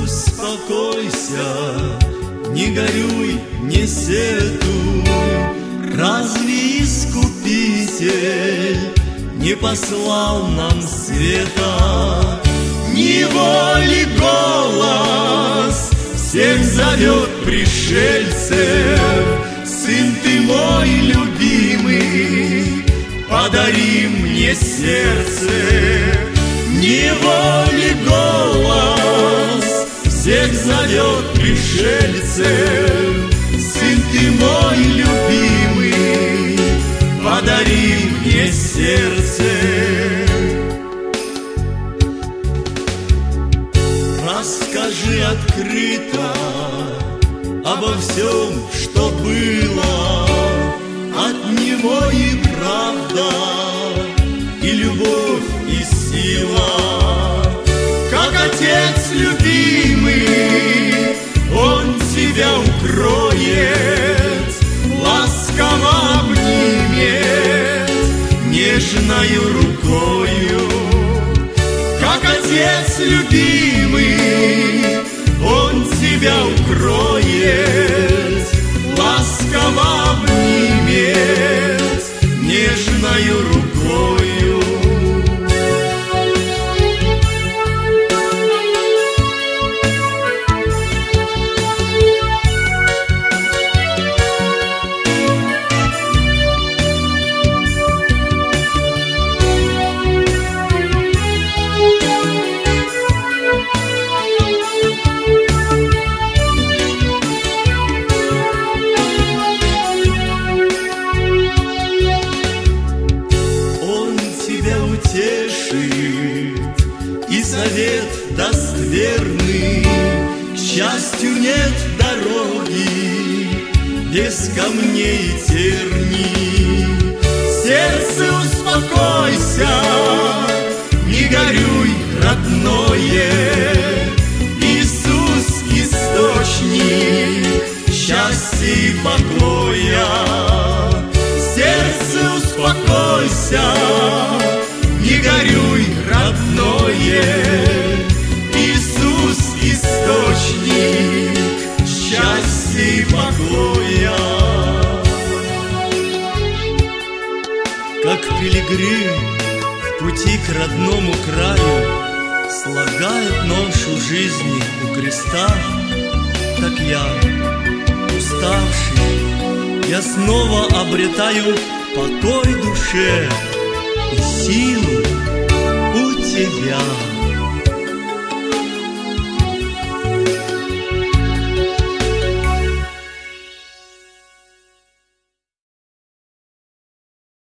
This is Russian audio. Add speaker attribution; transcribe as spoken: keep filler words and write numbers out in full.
Speaker 1: успокойся, не горюй, не сетуй. Разве Искупитель не послал нам света? Неволи голос всех зовет пришельцев. Сын ты мой любимый, подари мне сердце. Неволи голос всех зовет пришельцев. Сын ты мой любимый, подари мне сердце. Расскажи открыто обо всем, что было. От Него и правда, и любовь, и сила. Как Отец любимый, Он тебя укроет, ласково обнимет нежною рукою. Как Отец любимый, Он тебя укроет, ласково обнимет нежною рукою. И совет даст верный. К счастью нет дороги без камней и терний. Сердце, успокойся, не горюй, родное. Иисус — источник счастья и покоя. Сердце, успокойся, не горюй, родное. Иисус — источник счастья и покоя. Как пилигрим в пути к родному краю слагает ношу жизни у креста, так я, уставший, я снова обретаю покой душе и силу у тебя.